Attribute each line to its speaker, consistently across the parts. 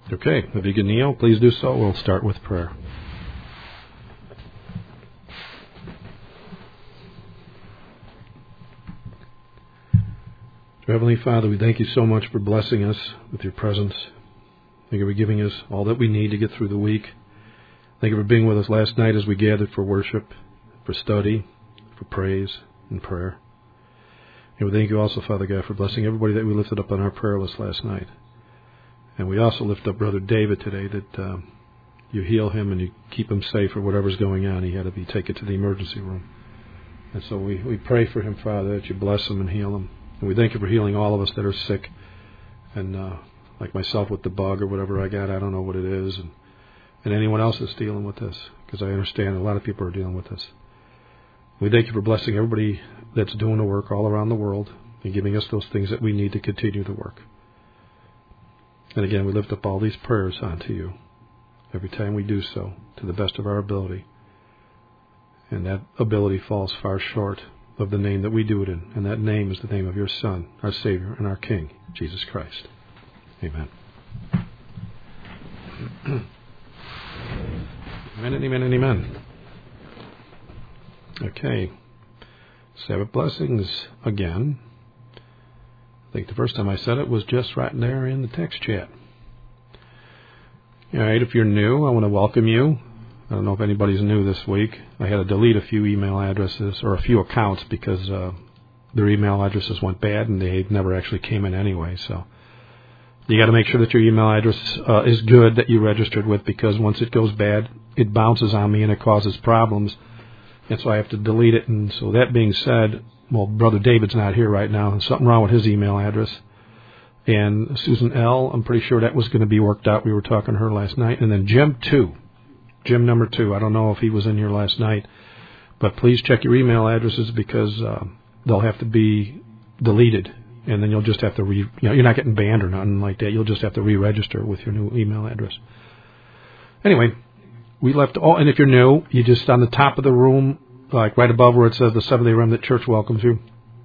Speaker 1: Okay, if you can kneel, please do so. We'll start with prayer. Heavenly Father, we thank you so much for blessing us with your presence. Thank you for giving us all that we need to get through the week. Thank you for being with us last night as we gathered for worship, for study, for praise and prayer. And we thank you also, Father God, for blessing everybody that we lifted up on our prayer list last night. And we also lift up Brother David today, that you heal him and you keep him safe for whatever's going on. He had to be taken to the emergency room. And so we pray for him, Father, that you bless him and heal him. And we thank you for healing all of us that are sick. And like myself with the bug or whatever I got, I don't know what it is. And anyone else that's dealing with this, because I understand a lot of people are dealing with this. We thank you for blessing everybody that's doing the work all around the world and giving us those things that we need to continue the work. And again, we lift up all these prayers onto you every time we do so, to the best of our ability. And that ability falls far short of the name that we do it in. And that name is the name of your Son, our Savior, and our King, Jesus Christ. Amen. Amen and amen and amen. Okay. Sabbath blessings again. I think the first time I said it was just right there in the text chat. All right, if you're new, I want to welcome you. I don't know if anybody's new this week. I had to delete a few email addresses or a few accounts because their email addresses went bad and they never actually came in anyway. So you got to make sure that your email address is good that you registered with, because once it goes bad, it bounces on me and it causes problems. And so I have to delete it. And so that being said, well, Brother David's not here right now. There's something wrong with his email address. And Susan L., I'm pretty sure that was going to be worked out. We were talking to her last night. And then Jim number 2. I don't know if he was in here last night. But please check your email addresses, because they'll have to be deleted. And then you'll just have to you're not getting banned or nothing like that. You'll just have to re-register with your new email address. Anyway, we left and if you're new, you just on the top of the room, like right above where it says the Seventh-day Remnant Church welcomes you,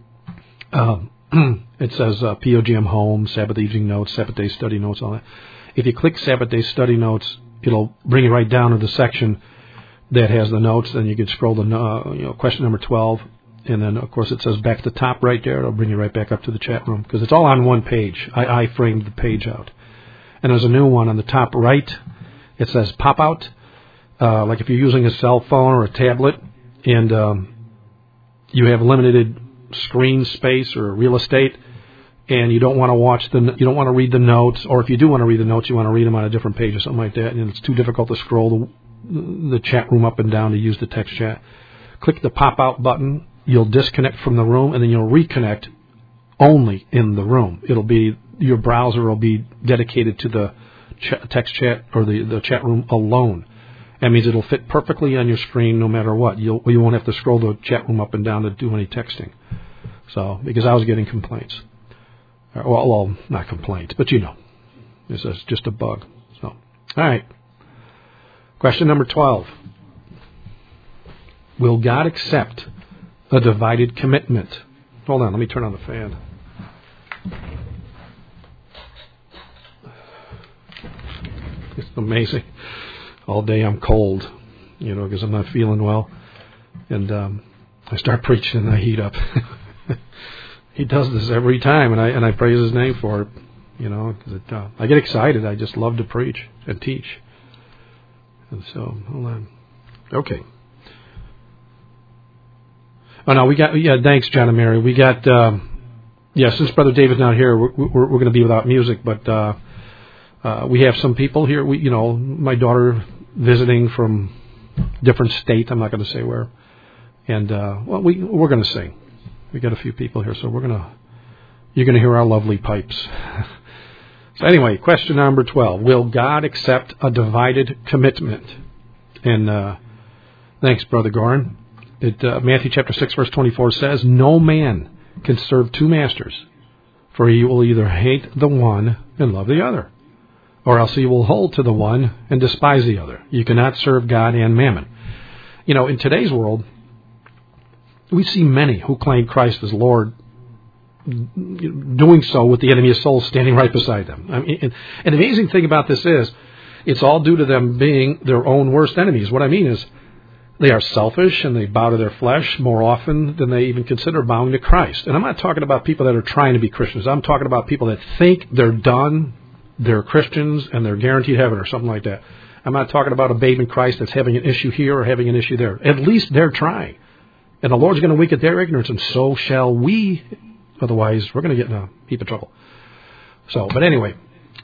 Speaker 1: it says POGM Home, Sabbath Evening Notes, Sabbath Day Study Notes, all that. If you click Sabbath Day Study Notes, it'll bring you right down to the section that has the notes. Then you can scroll to question number 12, and then of course it says back at the top right there. It'll bring you right back up to the chat room, because it's all on one page. I framed the page out, and there's a new one on the top right. It says pop out. Like if you're using a cell phone or a tablet and you have limited screen space or real estate, and you don't want to you don't want to read the notes, or if you do want to read the notes, you want to read them on a different page or something like that, and it's too difficult to scroll the chat room up and down to use the text chat, click the pop out button. You'll disconnect from the room, and then you'll reconnect only in the room. It'll be, your browser will be dedicated to the text chat or the chat room alone. That means it'll fit perfectly on your screen no matter what. You won't have to scroll the chat room up and down to do any texting. So, because I was getting complaints. Well, not complaints, but this is just a bug. So, all right. Question number 12. Will God accept a divided commitment? Hold on, let me turn on the fan. It's amazing. All day I'm cold, because I'm not feeling well. And I start preaching and I heat up. He does this every time, and I praise his name for it, because I get excited. I just love to preach and teach. And so, hold on. Okay. Oh, no, we got, thanks, John and Mary. We got, since Brother David's not here, we're going to be without music, but we have some people here. My daughter visiting from different state. I'm not going to say where. And we're going to sing. We got a few people here, so you're going to hear our lovely pipes. So anyway, question number 12: will God accept a divided commitment? And thanks, Brother Gorin. Matthew chapter 6 verse 24 says, "No man can serve two masters, for he will either hate the one and love the other, or else he will hold to the one and despise the other. You cannot serve God and mammon." In today's world, we see many who claim Christ as Lord doing so with the enemy of souls standing right beside them. I mean, and the amazing thing about this is, it's all due to them being their own worst enemies. What I mean is, they are selfish and they bow to their flesh more often than they even consider bowing to Christ. And I'm not talking about people that are trying to be Christians. I'm talking about people that think they're done, they're Christians, and they're guaranteed heaven or something like that. I'm not talking about a babe in Christ that's having an issue here or having an issue there. At least they're trying. And the Lord's going to wink at their ignorance, and so shall we. Otherwise, we're going to get in a heap of trouble. So, but anyway,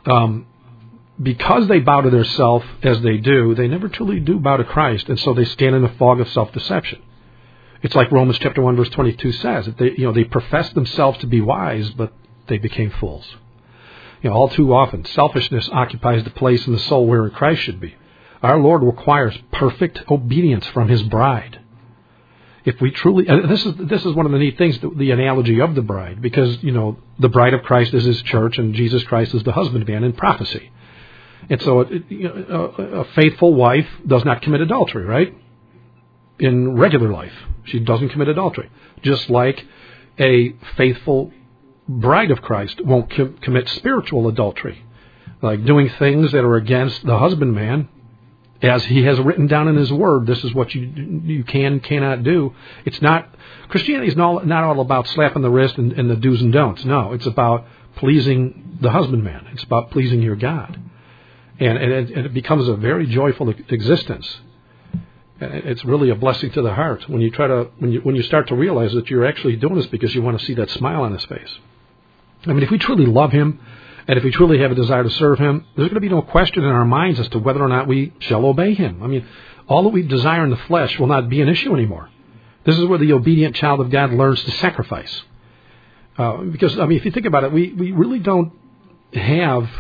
Speaker 1: because they bow to their self as they do, they never truly do bow to Christ, and so they stand in a fog of self-deception. It's like Romans chapter 1, verse 22 says, that they profess themselves to be wise, but they became fools. All too often, selfishness occupies the place in the soul where Christ should be. Our Lord requires perfect obedience from His bride. If we truly, and this is one of the neat things, the analogy of the bride, because the bride of Christ is His church, and Jesus Christ is the husbandman in prophecy. And so a faithful wife does not commit adultery, right? In regular life, she doesn't commit adultery. Just like a faithful bride of Christ won't commit spiritual adultery, like doing things that are against the husbandman, as He has written down in His Word. This is what you cannot do. It's not, Christianity is not all about slapping the wrist and the do's and don'ts. No, it's about pleasing the husbandman. It's about pleasing your God. And it becomes a very joyful existence. It's really a blessing to the heart when you start to realize that you're actually doing this because you want to see that smile on His face. I mean, if we truly love Him, and if we truly have a desire to serve Him, there's going to be no question in our minds as to whether or not we shall obey Him. I mean, all that we desire in the flesh will not be an issue anymore. This is where the obedient child of God learns to sacrifice. Because, I mean, if you think about it, we really don't have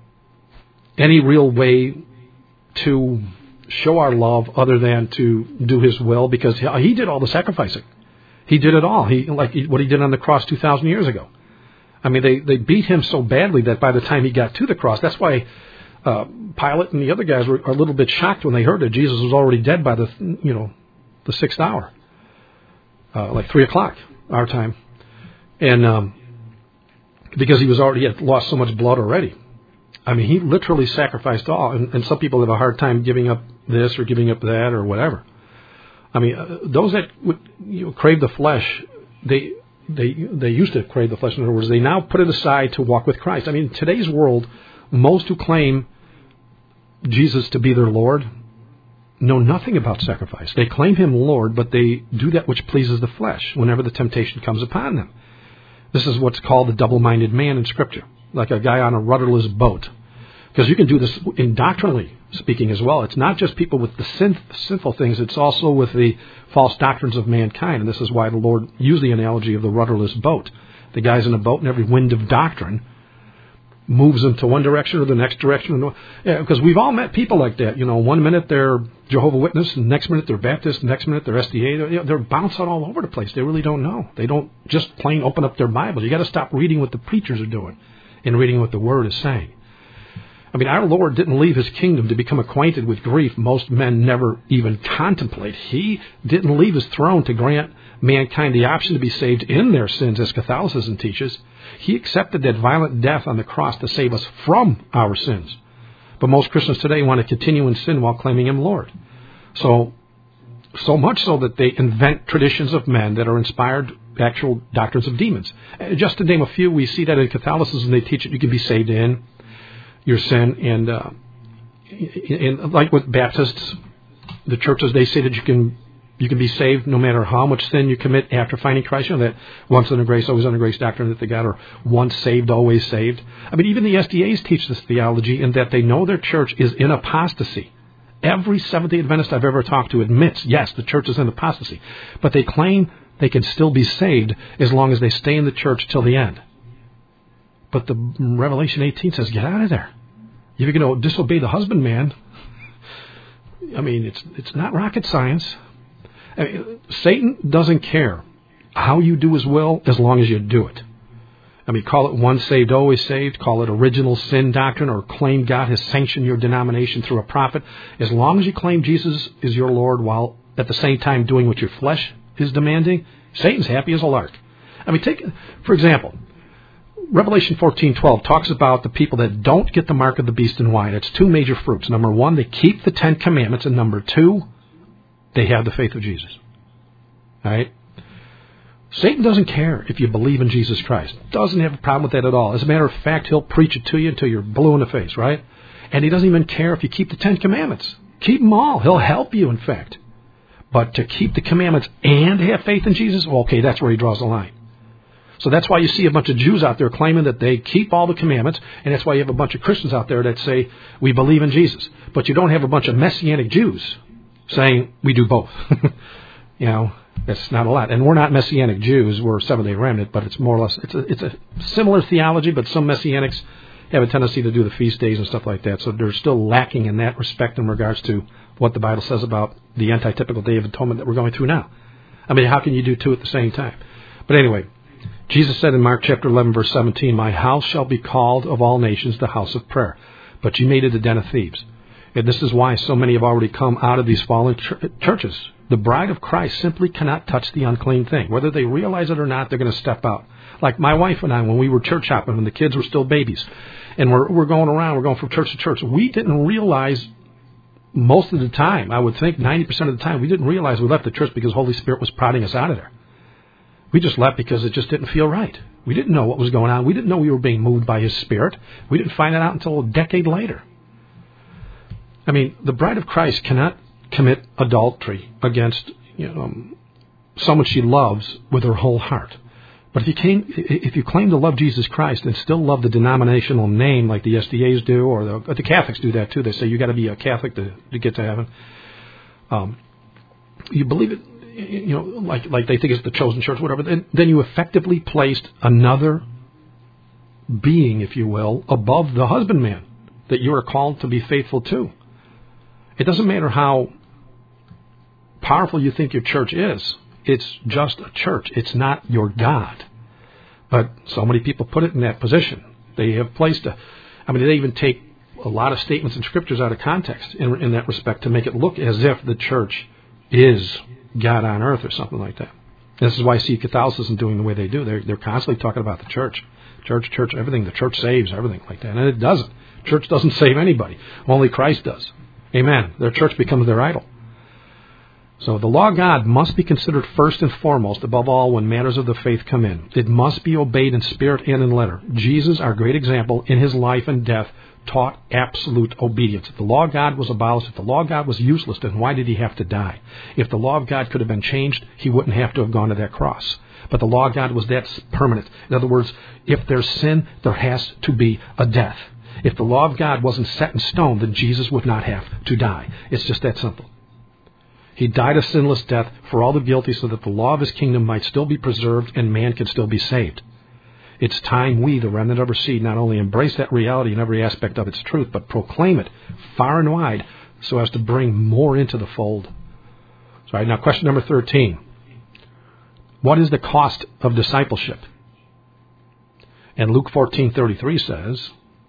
Speaker 1: any real way to show our love other than to do His will, because He did all the sacrificing. He did it all. Like what He did on the cross 2,000 years ago. I mean, they beat Him so badly that by the time He got to the cross, that's why Pilate and the other guys were a little bit shocked when they heard that Jesus was already dead by the 6th hour, like 3:00 our time, and because he had lost so much blood already. I mean, He literally sacrificed all, and some people have a hard time giving up this or giving up that or whatever. I mean, those that crave the flesh, they used to crave the flesh. In other words, they now put it aside to walk with Christ. I mean, in today's world, most who claim Jesus to be their Lord know nothing about sacrifice. They claim Him Lord, but they do that which pleases the flesh whenever the temptation comes upon them. This is what's called the double-minded man in Scripture, like a guy on a rudderless boat. Because you can do this in doctrinally speaking as well. It's not just people with the sinful things, it's also with the false doctrines of mankind. And this is why the Lord used the analogy of the rudderless boat. The guy's in a boat, and every wind of doctrine moves them to one direction or the next direction. Because we've all met people like that. 1 minute they're Jehovah's Witness, and the next minute they're Baptist, the next minute they're SDA. They're bouncing all over the place. They really don't know. They don't just plain open up their Bibles. You got to stop reading what the preachers are doing and reading what the Word is saying. I mean, our Lord didn't leave His kingdom to become acquainted with grief most men never even contemplate. He didn't leave His throne to grant mankind the option to be saved in their sins, as Catholicism teaches. He accepted that violent death on the cross to save us from our sins. But most Christians today want to continue in sin while claiming Him Lord. So much so that they invent traditions of men that are inspired actual doctrines of demons. Just to name a few, we see that in Catholicism they teach that you can be saved in your sin, and like with Baptists, the churches, they say that you can be saved no matter how much sin you commit after finding Christ. That once under grace, always under grace doctrine that they got, or once saved, always saved. I mean, even the SDAs teach this theology in that they know their church is in apostasy. Every Seventh-day Adventist I've ever talked to admits, yes, the church is in apostasy, but they claim they can still be saved as long as they stay in the church till the end. But the Revelation 18 says, get out of there. If you're going to disobey the husbandman, I mean, it's not rocket science. I mean, Satan doesn't care how you do his will as long as you do it. I mean, call it once saved, always saved, call it original sin doctrine, or claim God has sanctioned your denomination through a prophet. As long as you claim Jesus is your Lord while at the same time doing what your flesh is demanding, Satan's happy as a lark. I mean, take, for example, Revelation 14:12 talks about the people that don't get the mark of the beast and why. It's two major fruits. Number one, they keep the Ten Commandments, and number two, they have the faith of Jesus. All right? Satan doesn't care if you believe in Jesus Christ. Doesn't have a problem with that at all. As a matter of fact, he'll preach it to you until you're blue in the face, right? And he doesn't even care if you keep the Ten Commandments. Keep them all. He'll help you, in fact. But to keep the commandments and have faith in Jesus, well, okay, that's where he draws the line. So that's why you see a bunch of Jews out there claiming that they keep all the commandments, and that's why you have a bunch of Christians out there that say, we believe in Jesus. But you don't have a bunch of Messianic Jews saying, we do both. You know, that's not a lot. And we're not Messianic Jews, we're Seventh-day Remnant, but it's more or less, it's a similar theology, but some Messianics have a tendency to do the feast days and stuff like that. So they're still lacking in that respect in regards to what the Bible says about the anti-typical Day of Atonement that we're going through now. I mean, how can you do two at the same time? But anyway, Jesus said in Mark chapter 11, verse 17, my house shall be called of all nations the house of prayer, but you made it a den of thieves. And this is why so many have already come out of these fallen churches. The bride of Christ simply cannot touch the unclean thing. Whether they realize it or not, they're going to step out. Like my wife and I, when we were church hopping, when the kids were still babies, and we're going around, we're going from church to church, we didn't realize most of the time, I would think 90% of the time, we didn't realize we left the church because the Holy Spirit was prodding us out of there. We just left because it just didn't feel right. We didn't know what was going on. We didn't know we were being moved by His Spirit. We didn't find that out until a decade later. I mean, the bride of Christ cannot commit adultery against someone she loves with her whole heart. But if you claim to love Jesus Christ and still love the denominational name like the SDAs do, or the Catholics do that too. They say you got to be a Catholic to get to heaven. You believe it, like they think it's the chosen church, whatever. Then you effectively placed another being, if you will, above the husbandman that you are called to be faithful to. It doesn't matter how powerful you think your church is. It's just a church. It's not your God. But so many people put it in that position. They have placed they even take a lot of statements and scriptures out of context in that respect to make it look as if the church is God on earth or something like that. And this is why I see Catholicism doing the way they do. They're constantly talking about the church. Church, everything. The church saves, everything like that. And it doesn't. Church doesn't save anybody. Only Christ does. Amen. Their church becomes their idol. So the law of God must be considered first and foremost, above all, when matters of the faith come in. It must be obeyed in spirit and in letter. Jesus, our great example, in His life and death, taught absolute obedience. If the law of God was abolished, if the law of God was useless, then why did He have to die? If the law of God could have been changed, He wouldn't have to have gone to that cross. But the law of God was that permanent. In other words, if there's sin, there has to be a death. If the law of God wasn't set in stone, then Jesus would not have to die. It's just that simple. He died a sinless death for all the guilty so that the law of His kingdom might still be preserved and man can still be saved. It's time we, the remnant of our seed, not only embrace that reality in every aspect of its truth, but proclaim it far and wide so as to bring more into the fold. All right, now question number 13. What is the cost of discipleship? And Luke 14:33 says,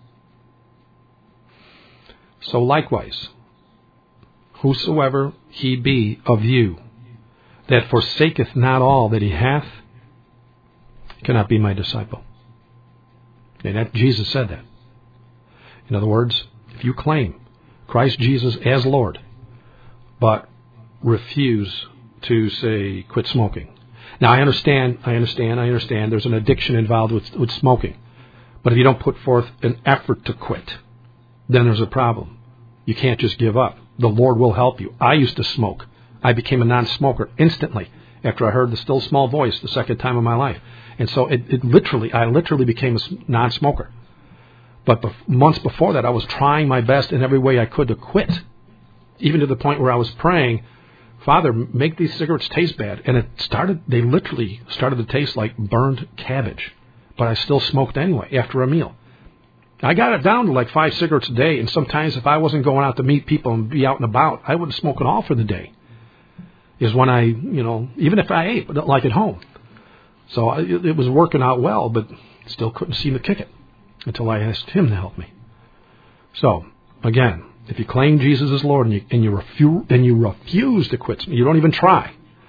Speaker 1: so likewise, whosoever he be of you that forsaketh not all that he hath, cannot be my disciple. And that Jesus said that. In other words, if you claim Christ Jesus as Lord, but refuse to say quit smoking. Now I understand. There's an addiction involved with smoking. But if you don't put forth an effort to quit, then there's a problem. You can't just give up. The Lord will help you. I used to smoke. I became a non-smoker instantly after I heard the still small voice the second time in my life. And so I literally became a non-smoker. But months before that, I was trying my best in every way I could to quit, even to the point where I was praying, Father, make these cigarettes taste bad. And they literally started to taste like burned cabbage. But I still smoked anyway after a meal. I got it down to like 5 cigarettes a day, and sometimes if I wasn't going out to meet people and be out and about, I wouldn't smoke at all for the day. Is when I, even if I ate, but like at home. So it was working out well, but still couldn't seem to kick it until I asked Him to help me. So, again, if you claim Jesus is Lord and you refuse to quit, you don't even try,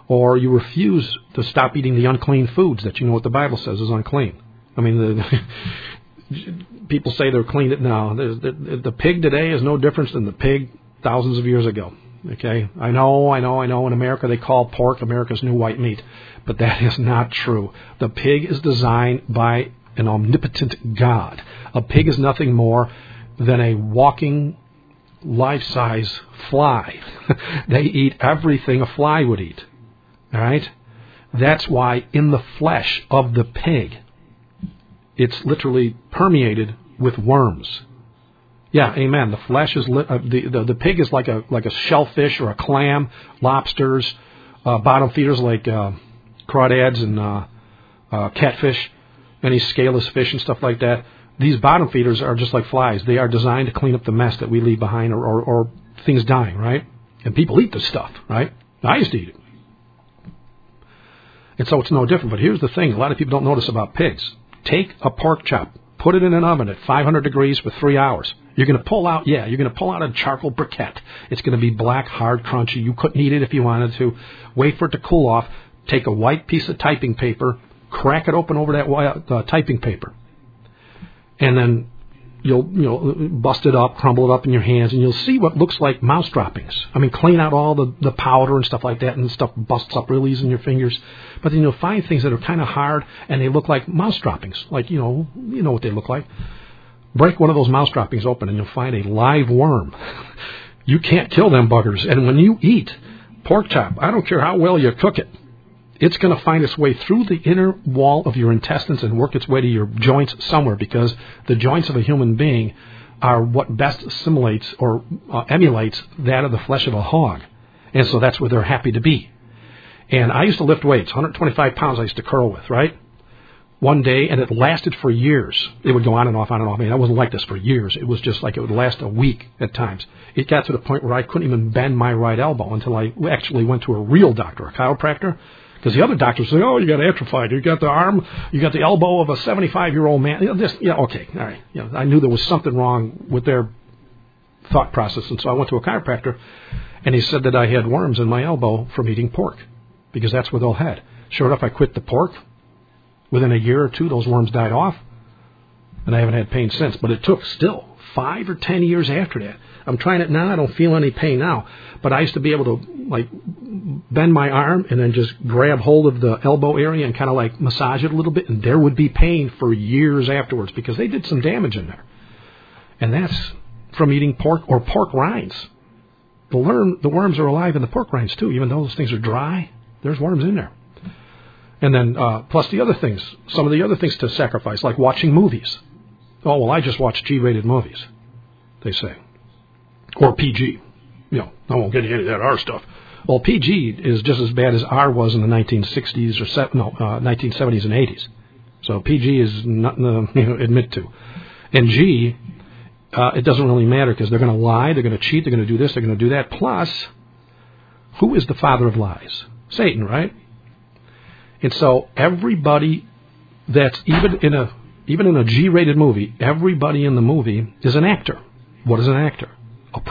Speaker 1: or you refuse to stop eating the unclean foods that you know what the Bible says is unclean. I mean, people say they're clean. No, the pig today is no different than the pig thousands of years ago. Okay, I know. In America, they call pork America's new white meat, but that is not true. The pig is designed by an omnipotent God. A pig is nothing more than a walking, life-size fly. They eat everything a fly would eat. All right? That's why in the flesh of the pig, it's literally permeated with worms. Yeah, amen. The flesh is the pig is like a shellfish or a clam, lobsters, bottom feeders like crawdads and catfish, any scaleless fish and stuff like that. These bottom feeders are just like flies. They are designed to clean up the mess that we leave behind or things dying, right? And people eat this stuff, right? I used to eat it. And so it's no different. But here's the thing. A lot of people don't notice about pigs. Take a pork chop. Put it in an oven at 500 degrees for 3 hours. You're going to pull out a charcoal briquette. It's going to be black, hard, crunchy. You couldn't eat it if you wanted to. Wait for it to cool off. Take a white piece of typing paper, crack it open over that typing paper. And then you'll bust it up, crumble it up in your hands, and you'll see what looks like mouse droppings. I mean, clean out all the powder and stuff like that, and stuff busts up real easy in your fingers. But then you'll find things that are kind of hard, and they look like mouse droppings. Like, you know what they look like. Break one of those mouse droppings open, and you'll find a live worm. You can't kill them buggers. And when you eat pork chop, I don't care how well you cook it, it's going to find its way through the inner wall of your intestines and work its way to your joints somewhere, because the joints of a human being are what best assimilates or emulates that of the flesh of a hog. And so that's where they're happy to be. And I used to lift weights, 125 pounds I used to curl with, right? One day, and it lasted for years. It would go on and off, on and off. I mean, I wasn't like this for years. It was just like it would last a week at times. It got to the point where I couldn't even bend my right elbow until I actually went to a real doctor, a chiropractor. Because the other doctors say, oh, you got atrophied. You got the arm, you got the elbow of a 75-year-old man. Okay, all right. I knew there was something wrong with their thought process. And so I went to a chiropractor, and he said that I had worms in my elbow from eating pork, because that's what they'll had. Sure enough, I quit the pork. Within a year or two, those worms died off, and I haven't had pain since. But it took still 5 or 10 years after that. I'm trying it now. I don't feel any pain now. But I used to be able to, bend my arm and then just grab hold of the elbow area and kind of, massage it a little bit, and there would be pain for years afterwards because they did some damage in there. And that's from eating pork or pork rinds. The worms are alive in the pork rinds, too. Even though those things are dry, there's worms in there. And then, plus the other things, some of the other things to sacrifice, like watching movies. Oh, well, I just watch G-rated movies, they say. Or PG. I won't get into any of that R stuff. Well, PG is just as bad as R was in the 1960s or 1970s and 80s. So PG is nothing to admit to. And G, it doesn't really matter because they're going to lie, they're going to cheat, they're going to do this, they're going to do that. Plus, who is the father of lies? Satan, right? And so everybody that's even in a G-rated movie, everybody in the movie is an actor. What is an actor? A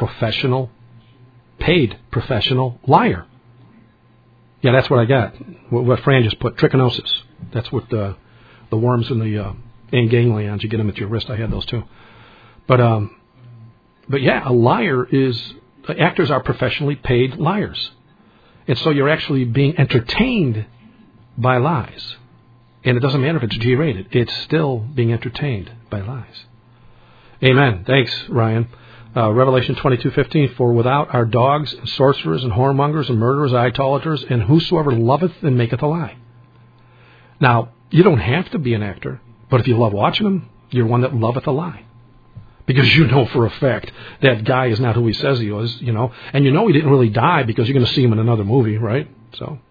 Speaker 1: paid professional liar. Yeah, that's what I got. What Fran just put, trichinosis. That's what the worms in the ganglions, you get them at your wrist. I had those too. But yeah, a liar actors are professionally paid liars. And so you're actually being entertained by lies. And it doesn't matter if it's G-rated. It's still being entertained by lies. Amen. Thanks, Ryan. Revelation 22:15, for without are dogs, and sorcerers, and whoremongers, and murderers, idolaters, and whosoever loveth and maketh a lie. Now, you don't have to be an actor, but if you love watching them, you're one that loveth a lie. Because you know for a fact that guy is not who he says he is, and he didn't really die because you're going to see him in another movie, right? So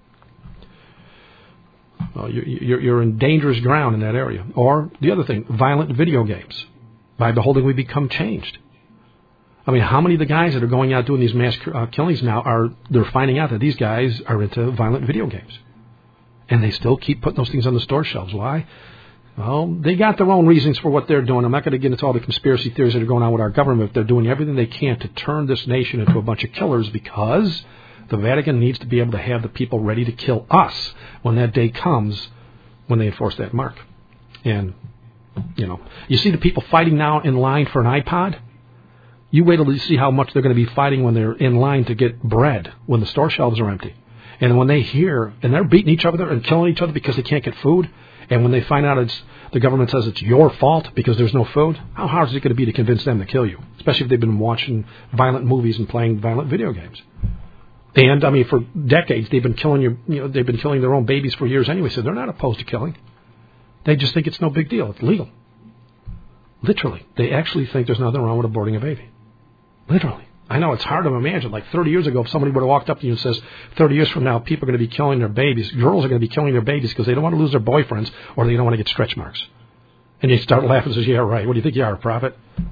Speaker 1: you're in dangerous ground in that area. Or the other thing, violent video games. By beholding, we become changed. I mean, how many of the guys that are going out doing these mass killings now they're finding out that these guys are into violent video games. And they still keep putting those things on the store shelves. Why? Well, they got their own reasons for what they're doing. I'm not going to get into all the conspiracy theories that are going on with our government. They're doing everything they can to turn this nation into a bunch of killers because The Vatican needs to be able to have the people ready to kill us when that day comes, when they enforce that mark. And, you see the people fighting now in line for an iPod? You wait till you see how much they're going to be fighting when they're in line to get bread, when the store shelves are empty. And when they hear, and they're beating each other and killing each other because they can't get food, and when they find out the government says it's your fault because there's no food, how hard is it going to be to convince them to kill you? Especially if they've been watching violent movies and playing violent video games. And, for decades, they've been killing they've been killing their own babies for years anyway, so they're not opposed to killing. They just think it's no big deal. It's legal. Literally. They actually think there's nothing wrong with aborting a baby. Literally. I know it's hard to imagine. Like 30 years ago, if somebody would have walked up to you and says, 30 years from now, people are going to be killing their babies. Girls are going to be killing their babies because they don't want to lose their boyfriends or they don't want to get stretch marks. And you start laughing and says, yeah, right. What do you think you are, a prophet?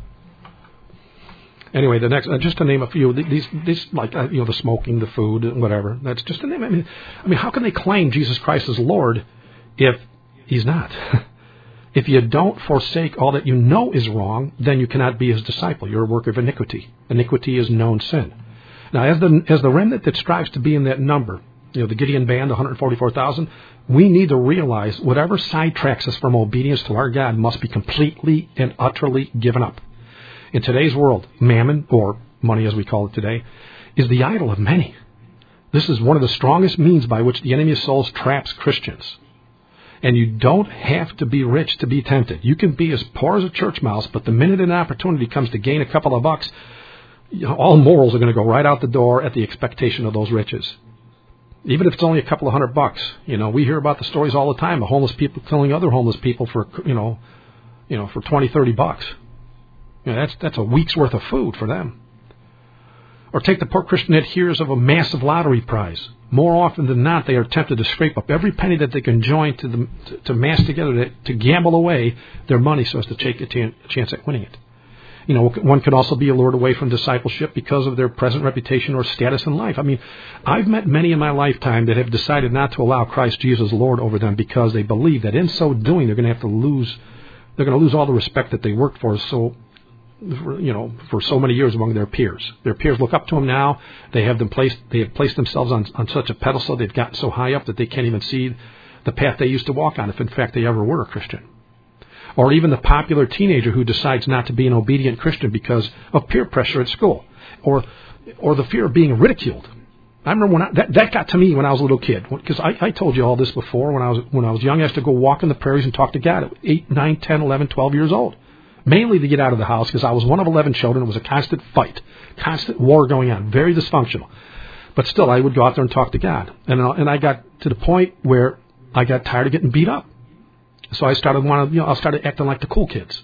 Speaker 1: Anyway, the next, just to name a few, these like, the smoking, the food, whatever. That's just to name. I mean, how can they claim Jesus Christ is Lord if he's not? If you don't forsake all that you know is wrong, then you cannot be his disciple. You're a work of iniquity. Iniquity is known sin. Now, as the remnant that strives to be in that number, the Gideon band, 144,000, we need to realize whatever sidetracks us from obedience to our God must be completely and utterly given up. In today's world, mammon, or money as we call it today, is the idol of many. This is one of the strongest means by which the enemy of souls traps Christians. And you don't have to be rich to be tempted. You can be as poor as a church mouse, but the minute an opportunity comes to gain a couple of bucks, all morals are going to go right out the door at the expectation of those riches. Even if it's only a couple of $100. We hear about the stories all the time of homeless people killing other homeless people for, for 20, 30 bucks. That's a week's worth of food for them. Or take the poor Christian that hears of a massive lottery prize. More often than not, they are tempted to scrape up every penny that they can join to mass together to gamble away their money so as to take a chance at winning it. One could also be lured away from discipleship because of their present reputation or status in life. I've met many in my lifetime that have decided not to allow Christ Jesus Lord over them because they believe that in so doing they're going to lose all the respect that they worked for for so many years among their peers. Their peers look up to them now. They have placed themselves on such a pedestal. They've gotten so high up that they can't even see the path they used to walk on, if in fact they ever were a Christian. Or even the popular teenager who decides not to be an obedient Christian because of peer pressure at school, or the fear of being ridiculed. I remember that got to me when I was a little kid, because I told you all this before. When I was young, I used to go walk in the prairies and talk to God at 8, 9, 10, 11, 12 years old. Mainly to get out of the house, because I was one of 11 children. It was a constant fight, constant war going on, very dysfunctional. But still, I would go out there and talk to God. And I got to the point where I got tired of getting beat up. So I started acting like the cool kids.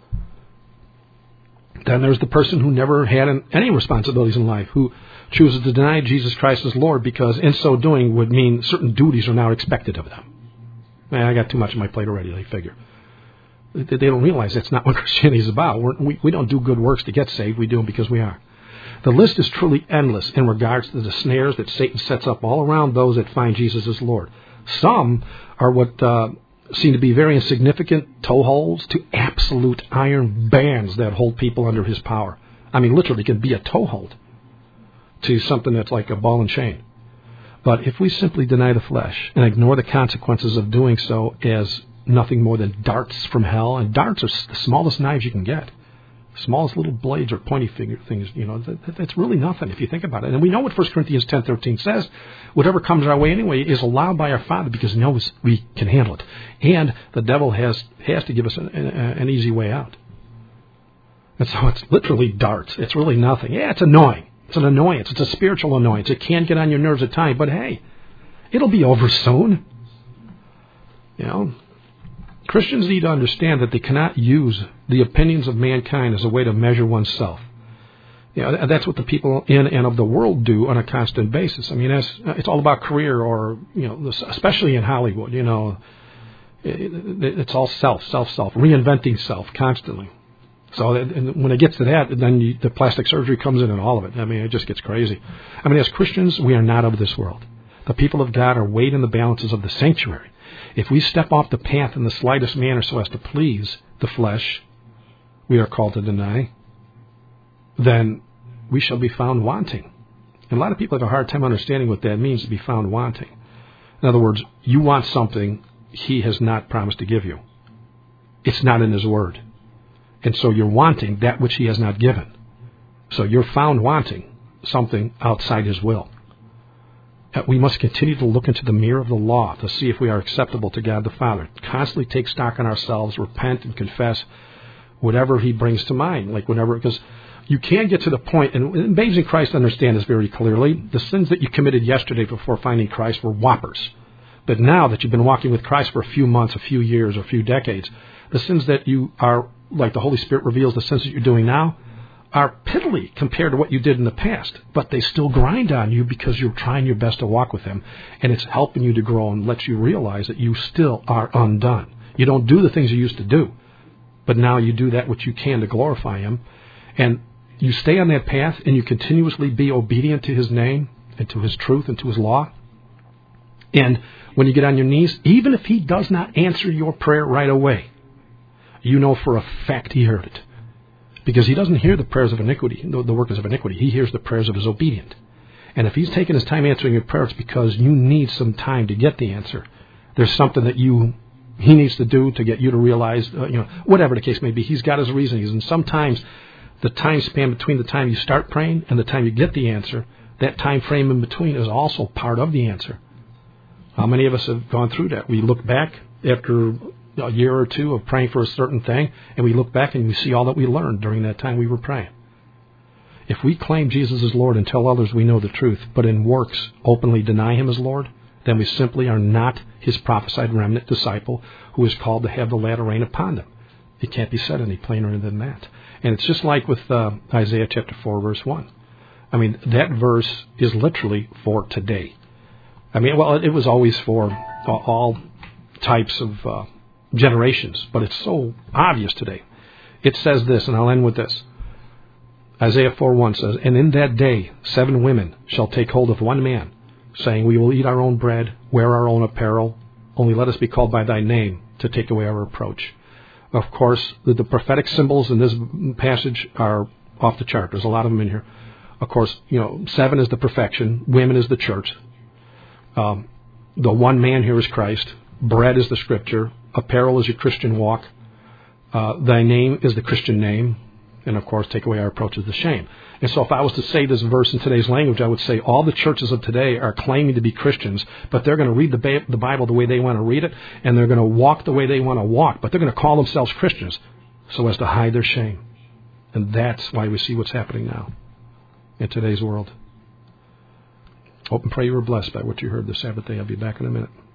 Speaker 1: Then there's the person who never had any responsibilities in life, who chooses to deny Jesus Christ as Lord because in so doing would mean certain duties are now expected of them. Man, I got too much on my plate already, they figure. They don't realize that's not what Christianity is about. We don't do good works to get saved. We do them because we are. The list is truly endless in regards to the snares that Satan sets up all around those that find Jesus as Lord. Some are what seem to be very insignificant toeholds to absolute iron bands that hold people under his power. Literally, it can be a toehold to something that's like a ball and chain. But if we simply deny the flesh and ignore the consequences of doing so as nothing more than darts from hell, and darts are the smallest knives you can get. Smallest little blades or pointy finger things, that's really nothing if you think about it. And we know what 1 Corinthians 10:13 says. Whatever comes our way anyway is allowed by our Father because he knows we can handle it. And the devil has to give us an easy way out. And so it's literally darts. It's really nothing. Yeah, it's annoying. It's an annoyance. It's a spiritual annoyance. It can get on your nerves at times, but hey, it'll be over soon. Christians need to understand that they cannot use the opinions of mankind as a way to measure oneself. That's what the people in and of the world do on a constant basis. It's all about career, or especially in Hollywood. It's all self, reinventing self constantly. So when it gets to that, then the plastic surgery comes in and all of it. It just gets crazy. As Christians, we are not of this world. The people of God are weighed in the balances of the sanctuary. If we step off the path in the slightest manner so as to please the flesh we are called to deny, then we shall be found wanting. And a lot of people have a hard time understanding what that means to be found wanting. In other words, you want something he has not promised to give you. It's not in his word. And so you're wanting that which he has not given. So you're found wanting something outside his will. We must continue to look into the mirror of the law to see if we are acceptable to God the Father. Constantly take stock on ourselves, repent and confess whatever he brings to mind. Because you can get to the point, and babes in Christ understand this very clearly, the sins that you committed yesterday before finding Christ were whoppers. But now that you've been walking with Christ for a few months, a few years, or a few decades, the sins that you are, like the Holy Spirit reveals, the sins that you're doing now, are piddly compared to what you did in the past. But they still grind on you because you're trying your best to walk with him. And it's helping you to grow and lets you realize that you still are undone. You don't do the things you used to do. But now you do that which you can to glorify him. And you stay on that path and you continuously be obedient to his name and to his truth and to his law. And when you get on your knees, even if he does not answer your prayer right away, you know for a fact he heard it. Because he doesn't hear the prayers of iniquity, the workers of iniquity. He hears the prayers of his obedient. And if he's taking his time answering your prayer, it's because you need some time to get the answer. There's something that he needs to do to get you to realize, whatever the case may be. He's got his reasonings. And sometimes the time span between the time you start praying and the time you get the answer, that time frame in between is also part of the answer. How many of us have gone through that? We look back after a year or two of praying for a certain thing, and we look back and we see all that we learned during that time we were praying. If we claim Jesus as Lord and tell others we know the truth, but in works openly deny him as Lord, then we simply are not his prophesied remnant disciple who is called to have the latter rain upon them. It can't be said any plainer than that. And it's just like with Isaiah chapter 4, verse 1. I mean, that verse is literally for today. I mean, well, it was always for all types of generations, but it's so obvious today. It says this, and I'll end with this. Isaiah 4:1 says, "And in that day 7 women shall take hold of one man, saying, We will eat our own bread, wear our own apparel, only let us be called by thy name to take away our reproach." Of course, the prophetic symbols in this passage are off the chart. There's a lot of them in here. Of course, 7 is the perfection, women is the church. The one man here is Christ. Bread is the scripture. Apparel is your Christian walk. Thy name is the Christian name. And, of course, take away our reproach is the shame. And so if I was to say this verse in today's language, I would say all the churches of today are claiming to be Christians, but they're going to read the Bible the way they want to read it, and they're going to walk the way they want to walk, but they're going to call themselves Christians so as to hide their shame. And that's why we see what's happening now in today's world. Hope and pray you were blessed by what you heard this Sabbath day. I'll be back in a minute.